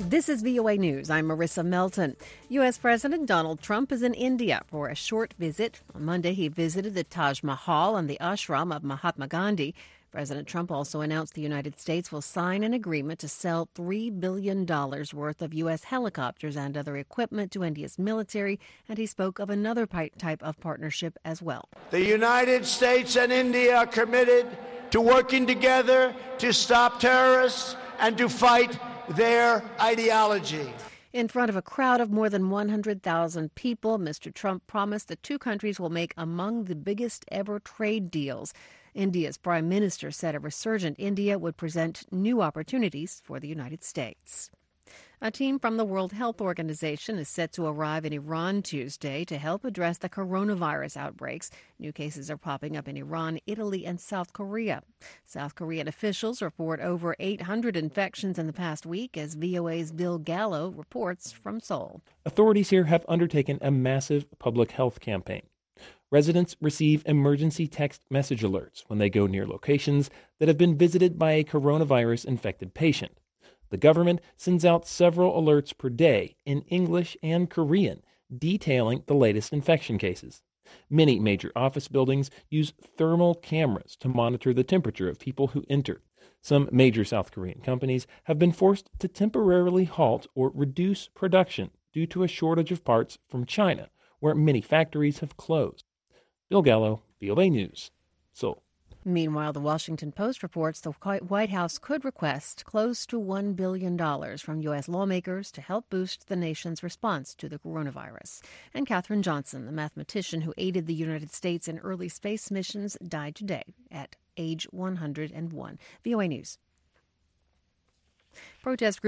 This is VOA News. I'm Marissa Melton. U.S. President Donald Trump is in India for a short visit. On Monday, he visited the Taj Mahal and the ashram of Mahatma Gandhi. President Trump also announced the United States will sign an agreement to sell $3 billion worth of U.S. helicopters and other equipment to India's military, and he spoke of another type of partnership as well. The United States and India are committed to working together to stop terrorists and to fight their ideology. In front of a crowd of more than 100,000 people, Mr. Trump promised the two countries will make among the biggest ever trade deals. India's prime minister said a resurgent India would present new opportunities for the United States. A team from the World Health Organization is set to arrive in Iran Tuesday to help address the coronavirus outbreaks. New cases are popping up in Iran, Italy, and South Korea. South Korean officials report over 800 infections in the past week, as VOA's Bill Gallo reports from Seoul. Authorities here have undertaken a massive public health campaign. Residents receive emergency text message alerts when they go near locations that have been visited by a coronavirus-infected patient. The government sends out several alerts per day in English and Korean, detailing the latest infection cases. Many major office buildings use thermal cameras to monitor the temperature of people who enter. Some major South Korean companies have been forced to temporarily halt or reduce production due to a shortage of parts from China, where many factories have closed. Bill Gallo, VOA News, Seoul. Meanwhile, the Washington Post reports the White House could request close to $1 billion from U.S. lawmakers to help boost the nation's response to the coronavirus. And Katherine Johnson, the mathematician who aided the United States in early space missions, died today at age 101. VOA News. Protest groups